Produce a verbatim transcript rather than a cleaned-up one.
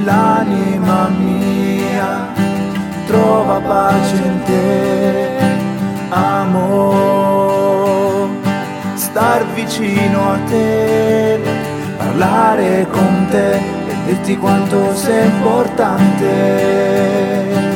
l'anima mia trova pace in te. Amo star vicino a te, parlare con te e dirti quanto sei importante.